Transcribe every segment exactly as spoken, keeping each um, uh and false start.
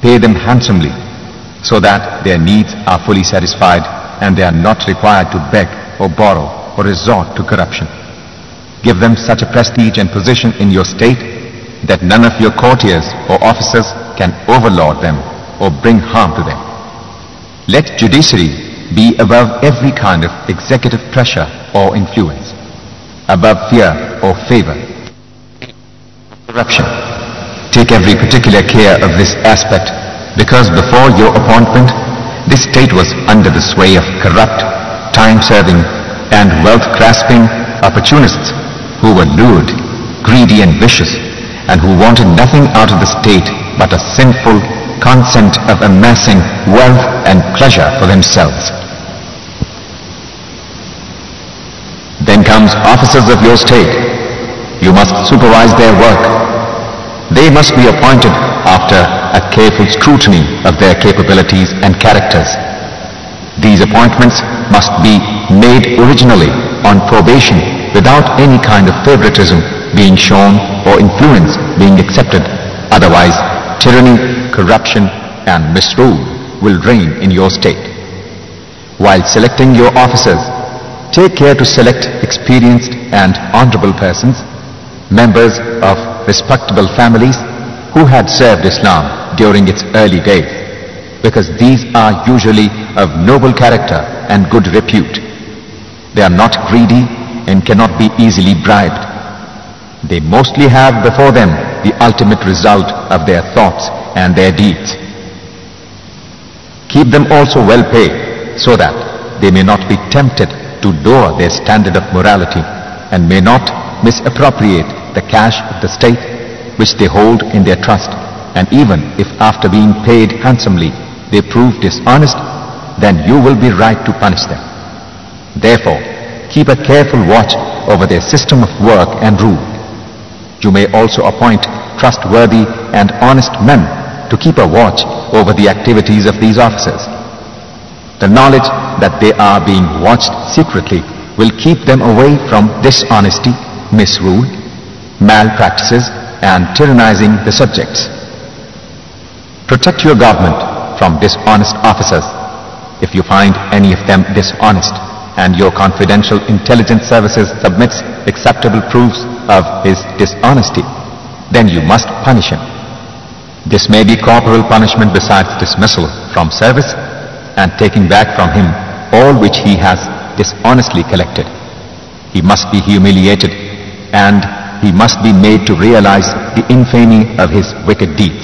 Pay them handsomely, so that their needs are fully satisfied and they are not required to beg or borrow or resort to corruption. Give them such a prestige and position in your state that none of your courtiers or officers can overlord them or bring harm to them. Let judiciary be above every kind of executive pressure or influence, above fear or favor. Corruption. Take every particular care of this aspect, because before your appointment, this state was under the sway of corrupt, time-serving, and wealth-grasping opportunists who were lewd, greedy, and vicious, and who wanted nothing out of the state but a sinful consent of amassing wealth and pleasure for themselves. Then comes officers of your state. You must supervise their work. They must be appointed after a careful scrutiny of their capabilities and characters. These appointments must be made originally on probation without any kind of favoritism being shown or influence being accepted. Otherwise, tyranny, corruption, and misrule will reign in your state. While selecting your officers, take care to select experienced and honorable persons, members of respectable families who had served Islam during its early days, because these are usually of noble character and good repute. They are not greedy and cannot be easily bribed. They mostly have before them the ultimate result of their thoughts and their deeds. Keep them also well paid, so that they may not be tempted to lower their standard of morality and may not misappropriate the cash of the state which they hold in their trust. And even if after being paid handsomely they prove dishonest, then you will be right to punish them. Therefore, keep a careful watch over their system of work and rule. You may also appoint trustworthy and honest men to keep a watch over the activities of these officers. The knowledge that they are being watched secretly will keep them away from dishonesty, misrule, malpractices, and tyrannizing the subjects. Protect your government from dishonest officers. If you find any of them dishonest and your confidential intelligence services submits acceptable proofs of his dishonesty, then you must punish him. This may be corporal punishment besides dismissal from service and taking back from him all which he has dishonestly collected. He must be humiliated and he must be made to realize the infamy of his wicked deeds.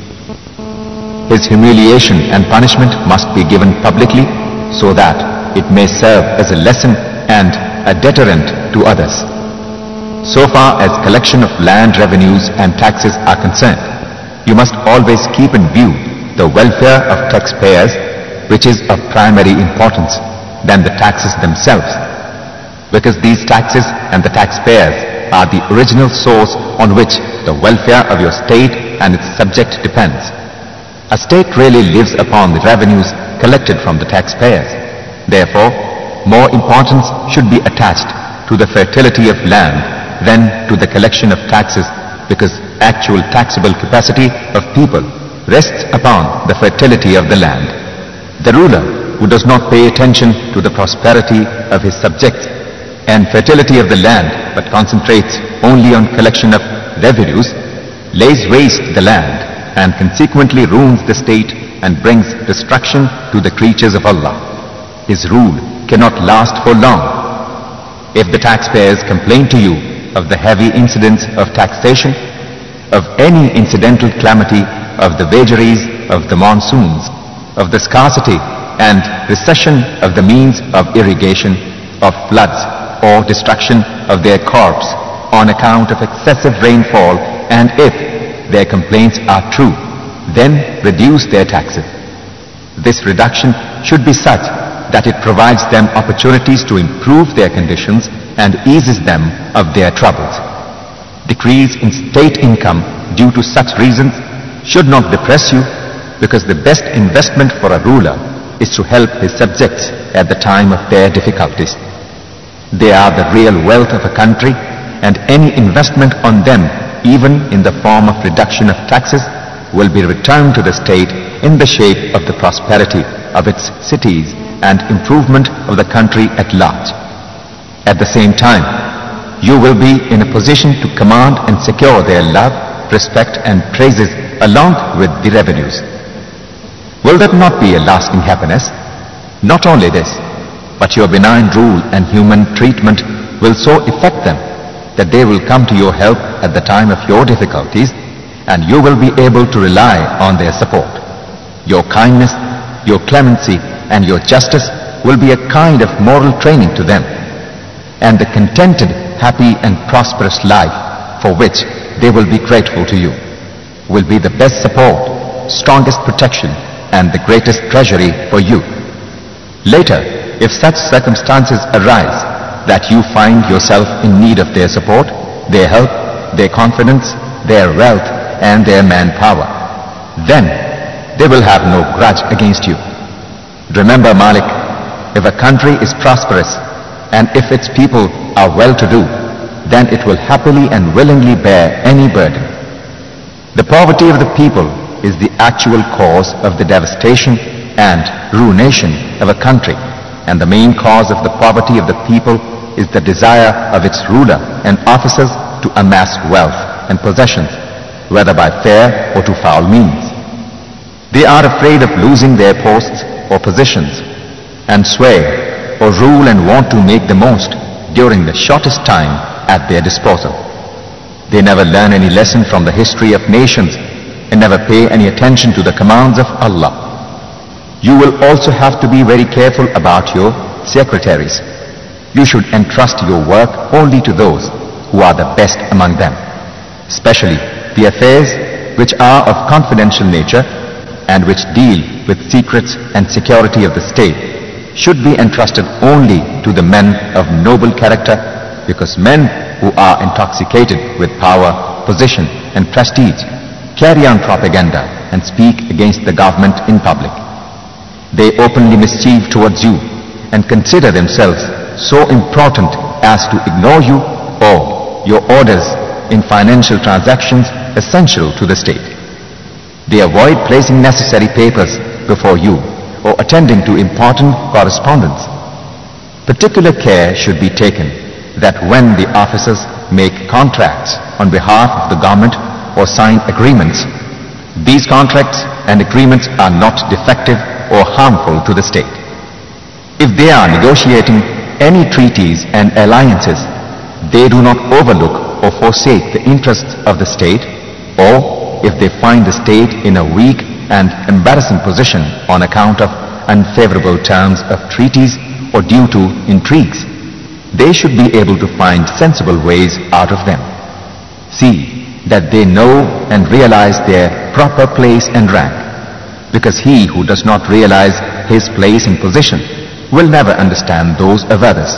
His humiliation and punishment must be given publicly so that it may serve as a lesson and a deterrent to others. So far as collection of land revenues and taxes are concerned, you must always keep in view the welfare of taxpayers, which is of primary importance than the taxes themselves, because these taxes and the taxpayers are the original source on which the welfare of your state and its subject depends. A state really lives upon the revenues collected from the taxpayers. Therefore, more importance should be attached to the fertility of land than to the collection of taxes, because actual taxable capacity of people rests upon the fertility of the land. The ruler who does not pay attention to the prosperity of his subjects and fertility of the land but concentrates only on collection of revenues lays waste the land and consequently ruins the state and brings destruction to the creatures of Allah. His rule cannot last for long. If the taxpayers complain to you of the heavy incidence of taxation, of any incidental calamity, of the vagaries of the monsoons, of the scarcity and recession of the means of irrigation, of floods or destruction of their crops on account of excessive rainfall, and if their complaints are true, then reduce their taxes. This reduction should be such that it provides them opportunities to improve their conditions and eases them of their troubles. Decrease in state income due to such reasons should not depress you, because the best investment for a ruler is to help his subjects at the time of their difficulties. They are the real wealth of a country, and any investment on them, even in the form of reduction of taxes, will be returned to the state in the shape of the prosperity of its cities and improvement of the country at large. At the same time, you will be in a position to command and secure their love, respect and praises along with the revenues. Will that not be a lasting happiness? Not only this, but your benign rule and human treatment will so affect them that they will come to your help at the time of your difficulties, and you will be able to rely on their support. Your kindness, your clemency and your justice will be a kind of moral training to them, and the contented, happy and prosperous life for which they will be grateful to you will be the best support, strongest protection and the greatest treasury for you. Later, if such circumstances arise that you find yourself in need of their support, their help, their confidence, their wealth and their manpower, then they will have no grudge against you. Remember, Malik, if a country is prosperous and if its people are well-to-do, then it will happily and willingly bear any burden. The poverty of the people is the actual cause of the devastation and ruination of a country, and the main cause of the poverty of the people is the desire of its ruler and officers to amass wealth and possessions, whether by fair or to foul means. They are afraid of losing their posts or positions, and swear or rule and want to make the most during the shortest time at their disposal. They never learn any lesson from the history of nations and never pay any attention to the commands of Allah. You will also have to be very careful about your secretaries. You should entrust your work only to those who are the best among them, especially the affairs which are of confidential nature and which deal with secrets and security of the state should be entrusted only to the men of noble character, because men who are intoxicated with power, position and prestige carry on propaganda and speak against the government in public. They openly mischief towards you and consider themselves so important as to ignore you or your orders in financial transactions essential to the state. They avoid placing necessary papers before you or attending to important correspondence. Particular care should be taken that when the officers make contracts on behalf of the government or sign agreements, these contracts and agreements are not defective or harmful to the state. If they are negotiating any treaties and alliances, they do not overlook or forsake the interests of the state, or if they find the state in a weak and embarrassing position on account of unfavorable terms of treaties or due to intrigues, they should be able to find sensible ways out of them. See that they know and realize their proper place and rank, because he who does not realize his place and position will never understand those of others.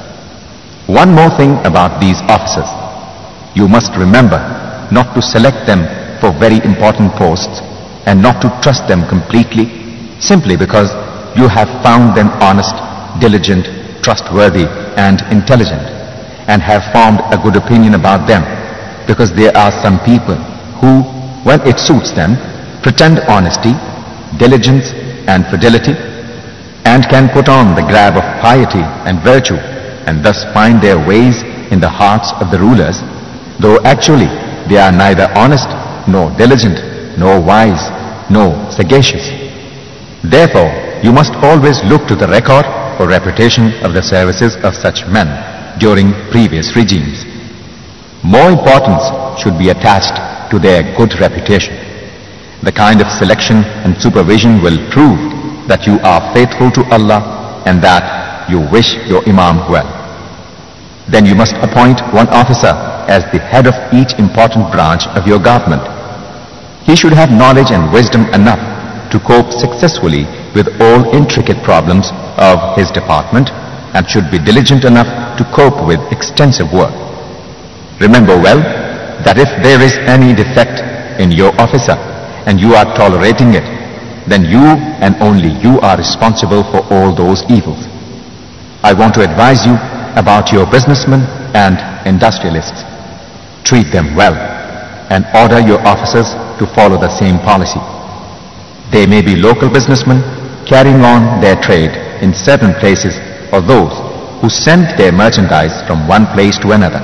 One more thing about these officers. You must remember not to select them for very important posts and not to trust them completely simply because you have found them honest, diligent, trustworthy and intelligent, and have formed a good opinion about them, because there are some people who, when it suits them, pretend honesty, diligence and fidelity, and can put on the garb of piety and virtue, and thus find their ways in the hearts of the rulers, though actually they are neither honest, nor diligent, nor wise, nor sagacious. Therefore, you must always look to the record or reputation of the services of such men during previous regimes. More importance should be attached to their good reputation. The kind of selection and supervision will prove that you are faithful to Allah and that you wish your Imam well. Then you must appoint one officer as the head of each important branch of your government. He should have knowledge and wisdom enough to cope successfully with all intricate problems of his department and should be diligent enough to cope with extensive work. Remember well that if there is any defect in your officer and you are tolerating it, then you and only you are responsible for all those evils. I want to advise you about your businessmen and industrialists. Treat them well and order your officers to follow the same policy. They may be local businessmen carrying on their trade in certain places, or those who send their merchandise from one place to another.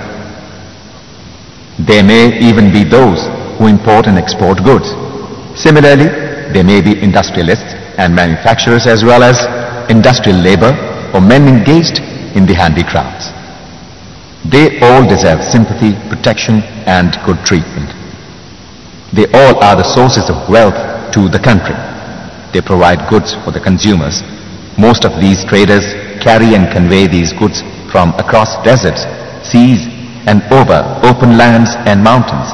There may even be those who import and export goods. Similarly, there may be industrialists and manufacturers as well as industrial labor or men engaged in the handicrafts. They all deserve sympathy, protection, and good treatment. They all are the sources of wealth to the country. They provide goods for the consumers. Most of these traders carry and convey these goods from across deserts, seas, and over open lands and mountains.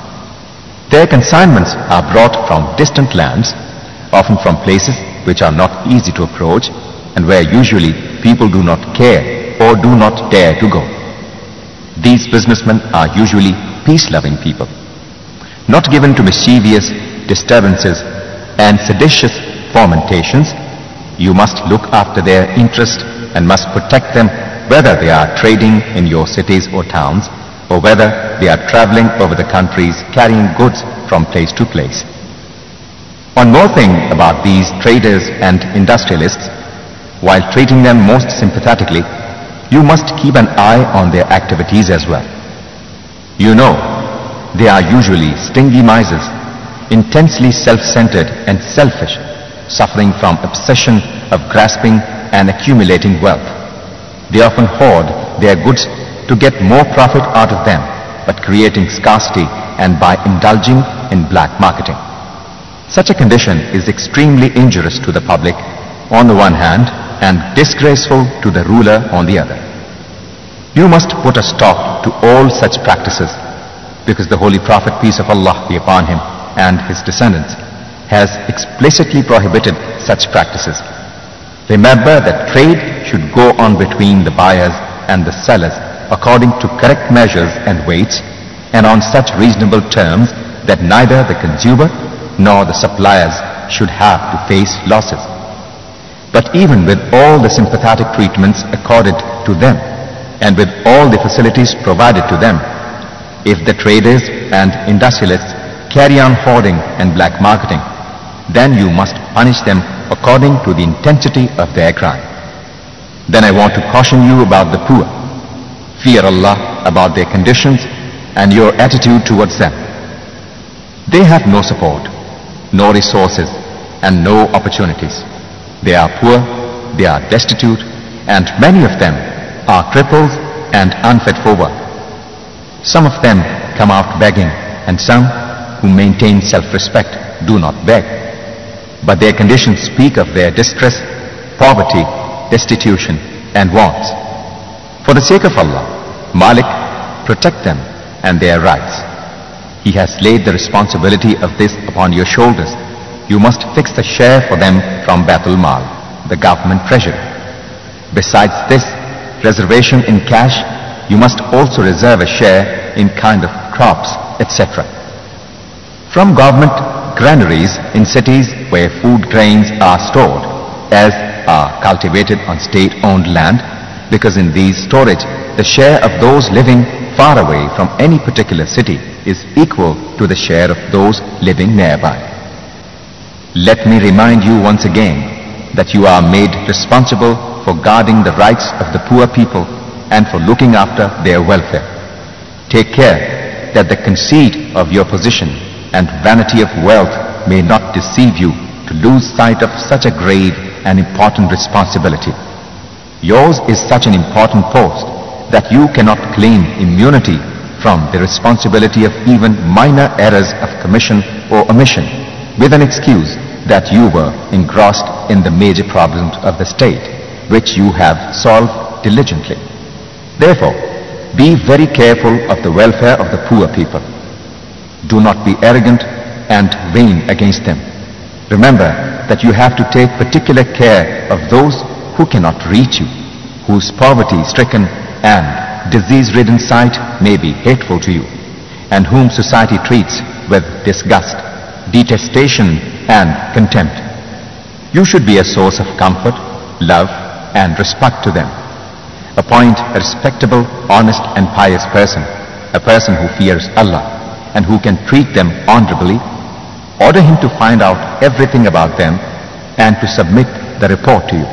Their consignments are brought from distant lands, often from places which are not easy to approach and where usually people do not care or do not dare to go. These businessmen are usually peace-loving people, not given to mischievous disturbances and seditious fomentations. You must look after their interest and must protect them, whether they are trading in your cities or towns, or whether they are traveling over the countries carrying goods from place to place. One more thing about these traders and industrialists: while treating them most sympathetically, you must keep an eye on their activities as well. You know, they are usually stingy misers, intensely self-centered and selfish, suffering from obsession of grasping and accumulating wealth. They often hoard their goods to get more profit out of them, but creating scarcity and by indulging in black marketing. Such a condition is extremely injurious to the public on the one hand and disgraceful to the ruler on the other. You must put a stop to all such practices, because the Holy Prophet, peace of Allah be upon him, and his descendants, has explicitly prohibited such practices. Remember that trade should go on between the buyers and the sellers according to correct measures and weights, and on such reasonable terms that neither the consumer nor the suppliers should have to face losses. But even with all the sympathetic treatments accorded to them, and with all the facilities provided to them, if the traders and industrialists carry on hoarding and black marketing, then you must punish them according to the intensity of their crime. Then I want to caution you about the poor. Fear Allah about their conditions and your attitude towards them. They have no support, no resources, and no opportunities. They are poor, they are destitute, and many of them are cripples and unfit for work. Some of them come out begging, and some who maintain self-respect do not beg. But their conditions speak of their distress, poverty, destitution, and wants. For the sake of Allah, Malik, protect them and their rights. He has laid the responsibility of this upon your shoulders. You must fix a share for them from Baitul Mal, the government treasury. Besides this reservation in cash, you must also reserve a share in kind of crops, et cetera. From government granaries in cities where food grains are stored, as are cultivated on state-owned land, because in these storage, the share of those living far away from any particular city is equal to the share of those living nearby. Let me remind you once again that you are made responsible for guarding the rights of the poor people and for looking after their welfare. Take care that the conceit of your position and vanity of wealth may not deceive you to lose sight of such a grave and important responsibility. Yours is such an important post that you cannot claim immunity from the responsibility of even minor errors of commission or omission with an excuse that you were engrossed in the major problems of the state, which you have solved diligently. Therefore, be very careful of the welfare of the poor people. Do not be arrogant and vain against them. Remember that you have to take particular care of those who cannot reach you, whose poverty-stricken and disease-ridden sight may be hateful to you, and whom society treats with disgust, detestation, and contempt. You should be a source of comfort, love, and respect to them. Appoint a respectable, honest, and pious person, a person who fears Allah, and who can treat them honorably Order him to find out everything about them and to submit the report to you.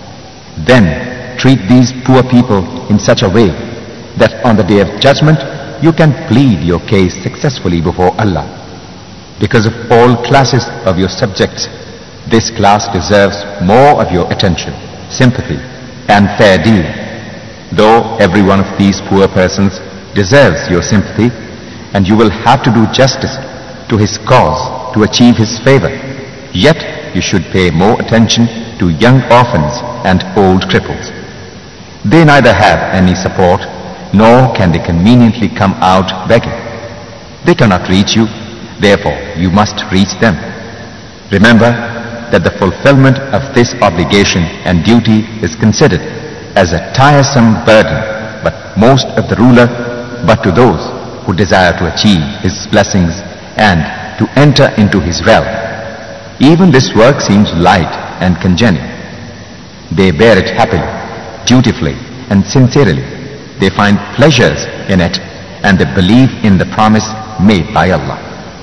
Then treat these poor people in such a way that on the day of judgment you can plead your case successfully before Allah. Because of all classes of your subjects, this class deserves more of your attention, sympathy, and fair dealing. Though every one of these poor persons deserves your sympathy, and you will have to do justice to his cause to achieve his favor, yet you should pay more attention to young orphans and old cripples. They neither have any support, nor can they conveniently come out begging. They cannot reach you, therefore you must reach them. Remember that the fulfillment of this obligation and duty is considered as a tiresome burden, but most of the ruler, but to those who desire to achieve his blessings and to enter into his realm. Even this work seems light and congenial. They bear it happily, dutifully, and sincerely. They find pleasures in it, and they believe in the promise made by Allah.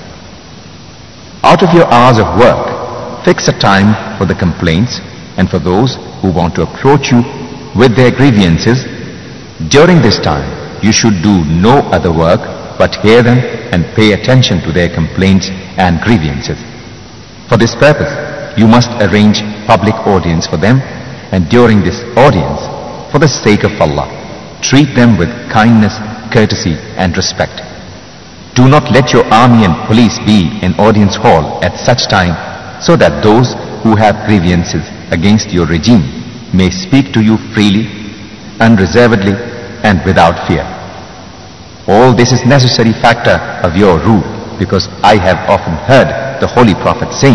Out of your hours of work, fix a time for the complaints and for those who want to approach you with their grievances. During this time, you should do no other work but hear them and pay attention to their complaints and grievances. For this purpose, you must arrange public audience for them, and during this audience, for the sake of Allah, treat them with kindness, courtesy, and respect. Do not let your army and police be in audience hall at such time, so that those who have grievances against your regime may speak to you freely, unreservedly, and without fear. All this is necessary factor of your rule, because I have often heard the Holy Prophet saying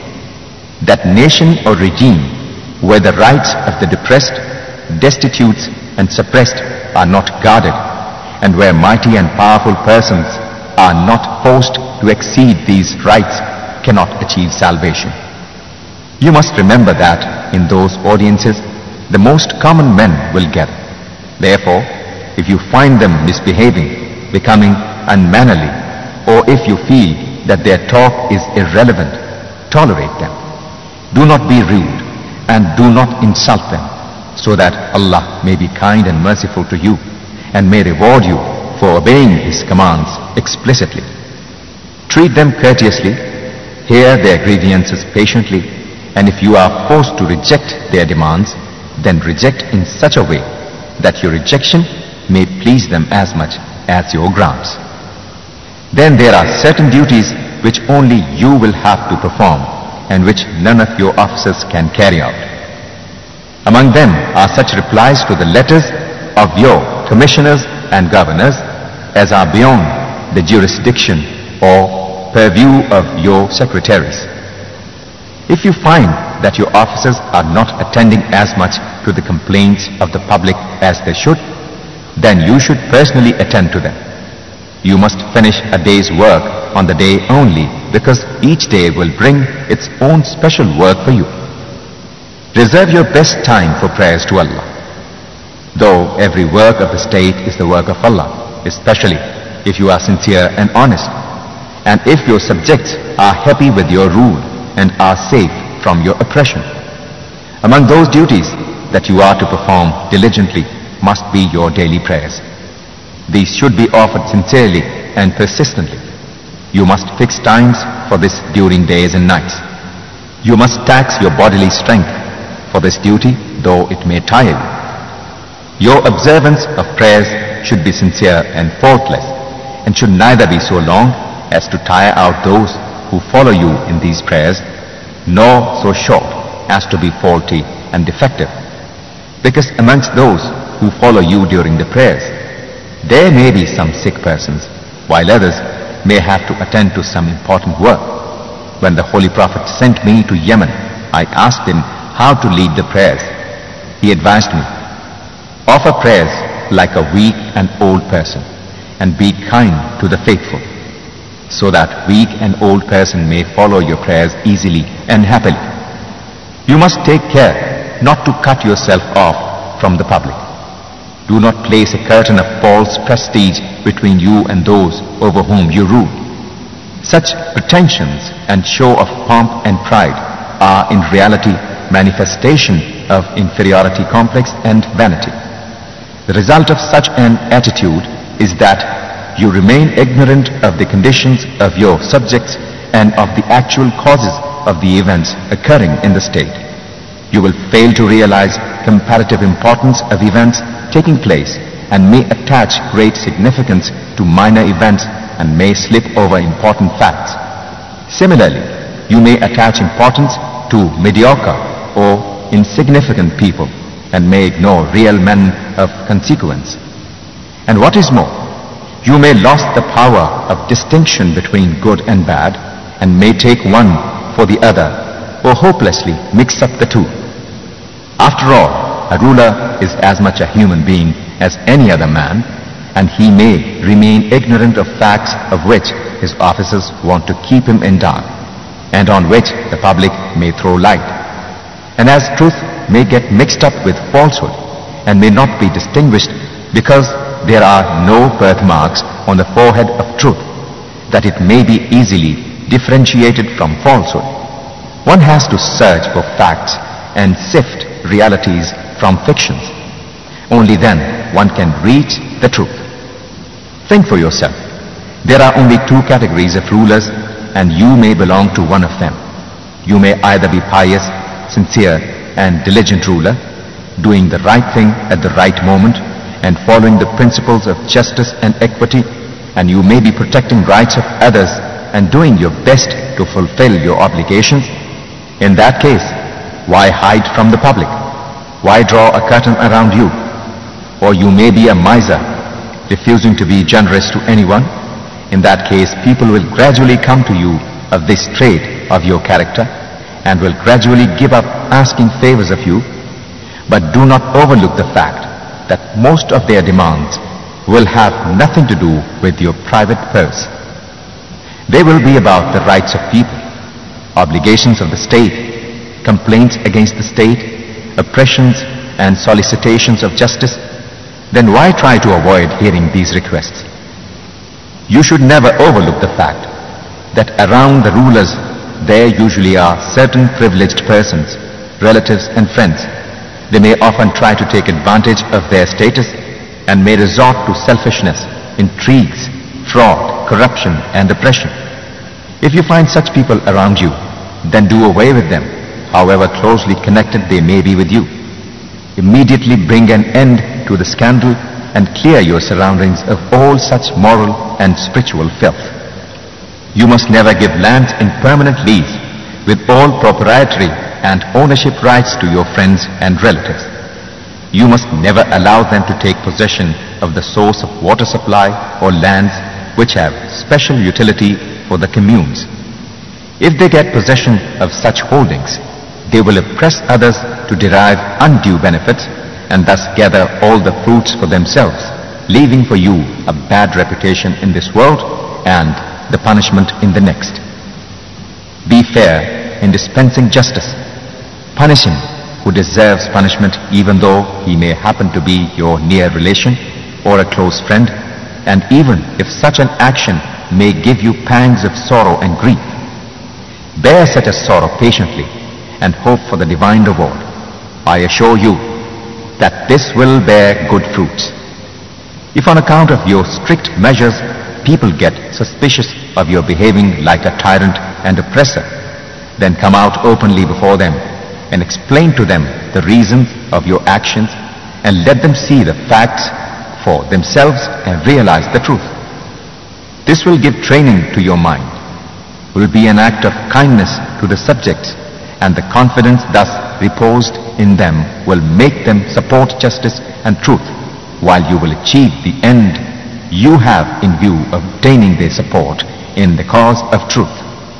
that nation or regime where the rights of the depressed, destitutes, and suppressed are not guarded, and where mighty and powerful persons are not forced to exceed these rights, cannot achieve salvation. You must remember that in those audiences, the most common men will gather. Therefore, if you find them misbehaving, becoming unmannerly, or if you feel that their talk is irrelevant, tolerate them. Do not be rude and do not insult them, so that Allah may be kind and merciful to you and may reward you for obeying His commands explicitly. Treat them courteously, hear their grievances patiently, and if you are forced to reject their demands, then reject in such a way that your rejection may please them as much as your grants. Then there are certain duties which only you will have to perform and which none of your officers can carry out. Among them are such replies to the letters of your commissioners and governors as are beyond the jurisdiction or purview of your secretaries. If you find that your officers are not attending as much to the complaints of the public as they should, then you should personally attend to them. You must finish a day's work on the day only, because each day will bring its own special work for you. Reserve your best time for prayers to Allah. Though every work of the state is the work of Allah, especially if you are sincere and honest, and if your subjects are happy with your rule and are safe from your oppression. Among those duties that you are to perform diligently must be your daily prayers. These should be offered sincerely and persistently. You must fix times for this during days and nights. You must tax your bodily strength for this duty, though it may tire you. Your observance of prayers should be sincere and faultless, and should neither be so long as to tire out those who follow you in these prayers, nor so short as to be faulty and defective. Because amongst those who follow you during the prayers, there may be some sick persons, while others may have to attend to some important work. When the Holy Prophet sent me to Yemen, I asked him how to lead the prayers. He advised me, offer prayers like a weak and old person, and be kind to the faithful, so that weak and old person may follow your prayers easily and happily. You must take care not to cut yourself off from the public. Do not place a curtain of false prestige between you and those over whom you rule. Such pretensions and show of pomp and pride are in reality manifestation of inferiority complex and vanity. The result of such an attitude is that you remain ignorant of the conditions of your subjects and of the actual causes of the events occurring in the state. You will fail to realize comparative importance of events taking place and may attach great significance to minor events and may slip over important facts. Similarly, you may attach importance to mediocre or insignificant people and may ignore real men of consequence. And what is more, you may lose the power of distinction between good and bad and may take one for the other or hopelessly mix up the two. After all, a ruler is as much a human being as any other man, and he may remain ignorant of facts of which his officers want to keep him in dark, and on which the public may throw light. And as truth may get mixed up with falsehood and may not be distinguished because there are no birthmarks on the forehead of truth, that it may be easily differentiated from falsehood. One has to search for facts and sift realities from fictions. Only then one can reach the truth. Think for yourself. There are only two categories of rulers, and you may belong to one of them. You may either be pious, sincere, and diligent ruler, doing the right thing at the right moment and following the principles of justice and equity, and you may be protecting rights of others and doing your best to fulfill your obligations. In that case, why hide from the public? Why draw a curtain around you? Or you may be a miser, refusing to be generous to anyone. In that case, people will gradually come to you of this trait of your character and will gradually give up asking favors of you. But do not overlook the fact that most of their demands will have nothing to do with your private purse. They will be about the rights of people, obligations of the state, complaints against the state, oppressions and solicitations of justice. Then why try to avoid hearing these requests? You should never overlook the fact that around the rulers there usually are certain privileged persons, relatives and friends. They may often try to take advantage of their status and may resort to selfishness, intrigues, fraud, corruption and oppression. If you find such people around you, then do away with them, however closely connected they may be with you. Immediately bring an end to the scandal and clear your surroundings of all such moral and spiritual filth. You must never give lands in permanent lease with all proprietary and ownership rights to your friends and relatives. You must never allow them to take possession of the source of water supply or lands which have special utility for the communes. If they get possession of such holdings, they will oppress others to derive undue benefits and thus gather all the fruits for themselves, leaving for you a bad reputation in this world and the punishment in the next. Be fair in dispensing justice. Punish him who deserves punishment, even though he may happen to be your near relation or a close friend, and even if such an action may give you pangs of sorrow and grief. Bear such a sorrow patiently and hope for the divine reward. I assure you that this will bear good fruits. If on account of your strict measures people get suspicious of your behaving like a tyrant and oppressor, then come out openly before them and explain to them the reasons of your actions and let them see the facts for themselves and realize the truth. This will give training to your mind, will be an act of kindness to the subjects, and the confidence thus reposed in them will make them support justice and truth, while you will achieve the end you have in view of obtaining their support in the cause of truth.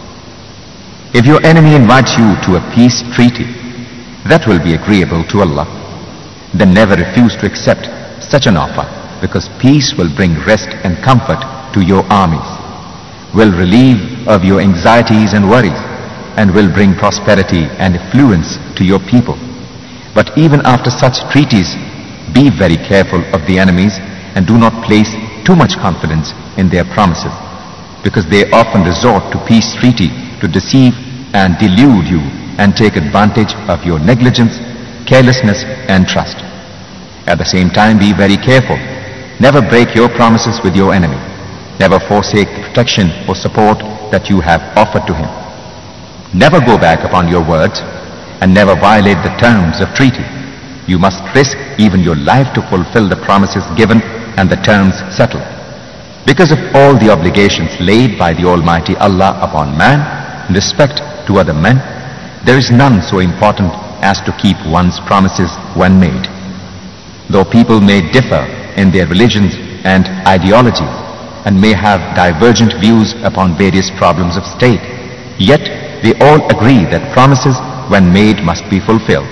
If your enemy invites you to a peace treaty that will be agreeable to Allah, then never refuse to accept such an offer, because peace will bring rest and comfort to your armies, will relieve of your anxieties and worries, and will bring prosperity and affluence to your people. But even after such treaties, be very careful of the enemies and do not place too much confidence in their promises. because they often resort to peace treaty to deceive and delude you and take advantage of your negligence, carelessness and trust. At the same time, be very careful. Never break your promises with your enemy. Never forsake the protection or support that you have offered to him. Never go back upon your words and never violate the terms of treaty. You must risk even your life to fulfill the promises given and the terms settled. Because of all the obligations laid by the Almighty Allah upon man in respect to other men, there is none so important as to keep one's promises when made. Though people may differ in their religions and ideologies and may have divergent views upon various problems of state, yet they all agree that promises when made must be fulfilled.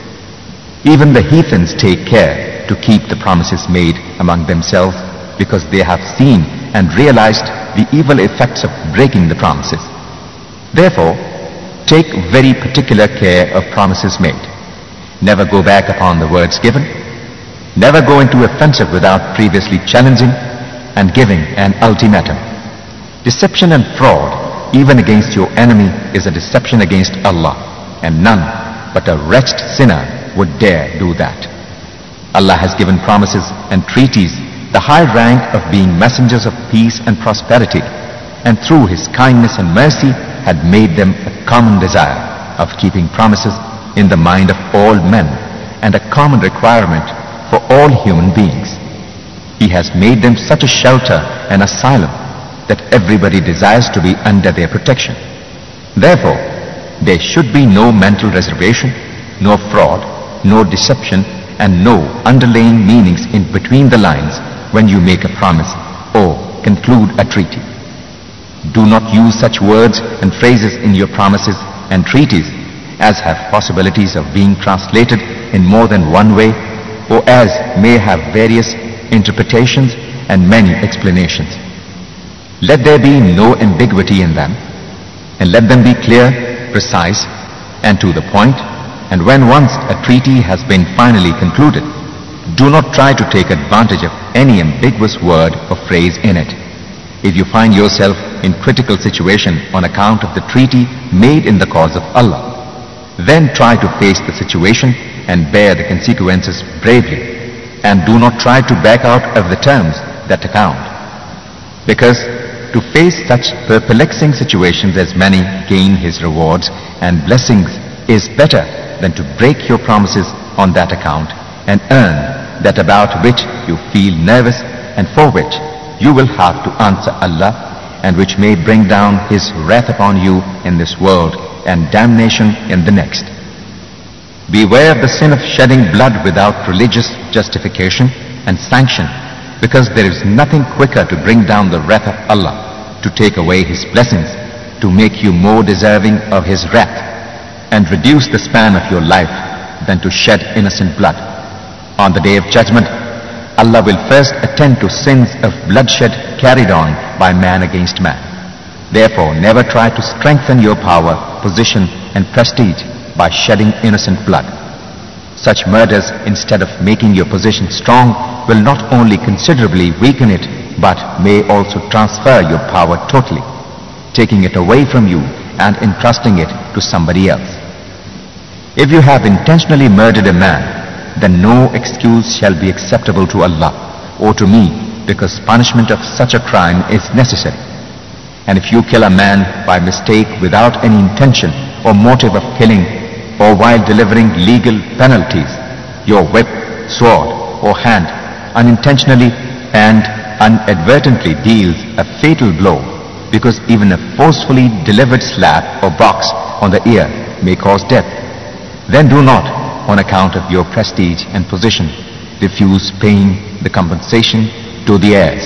Even the heathens take care to keep the promises made among themselves because they have seen and realized the evil effects of breaking the promises. Therefore, take very particular care of promises made. Never go back upon the words given. Never go into offensive without previously challenging and giving an ultimatum. Deception and fraud, even against your enemy, is a deception against Allah, and none but a wretched sinner would dare do that. Allah has given promises and treaties the high rank of being messengers of peace and prosperity, and through His kindness and mercy had made them a common desire of keeping promises in the mind of all men and a common requirement for all human beings. He has made them such a shelter and asylum that everybody desires to be under their protection. Therefore, there should be no mental reservation, no fraud, no deception, and no underlying meanings in between the lines when you make a promise or conclude a treaty. Do not use such words and phrases in your promises and treaties as have possibilities of being translated in more than one way, or as may have various interpretations and many explanations. Let there be no ambiguity in them, and let them be clear, precise, and to the point. And when once a treaty has been finally concluded, do not try to take advantage of any ambiguous word or phrase in it. If you find yourself in critical situation on account of the treaty made in the cause of Allah, then try to face the situation and bear the consequences bravely, and do not try to back out of the terms that account. Because to face such perplexing situations as many gain His rewards and blessings is better than to break your promises on that account and earn that about which you feel nervous and for which you will have to answer Allah, and which may bring down His wrath upon you in this world and damnation in the next. Beware of the sin of shedding blood without religious justification and sanction, because there is nothing quicker to bring down the wrath of Allah, to take away His blessings, to make you more deserving of His wrath, and reduce the span of your life than to shed innocent blood. On the Day of Judgment, Allah will first attend to sins of bloodshed carried on by man against man. Therefore, never try to strengthen your power, position and prestige by shedding innocent blood. Such murders, instead of making your position strong, will not only considerably weaken it, but may also transfer your power totally, taking it away from you and entrusting it to somebody else. If you have intentionally murdered a man, then no excuse shall be acceptable to Allah or to me, because punishment of such a crime is necessary. And if you kill a man by mistake without any intention or motive of killing, or while delivering legal penalties, your whip, sword or hand unintentionally and inadvertently deals a fatal blow, because even a forcefully delivered slap or box on the ear may cause death, then do not, on account of your prestige and position, refuse paying the compensation to the heirs.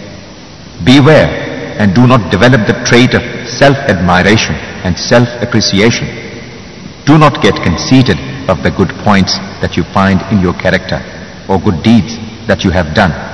Beware and do not develop the trait of self-admiration and self-appreciation. Do not get conceited of the good points that you find in your character or good deeds that you have done.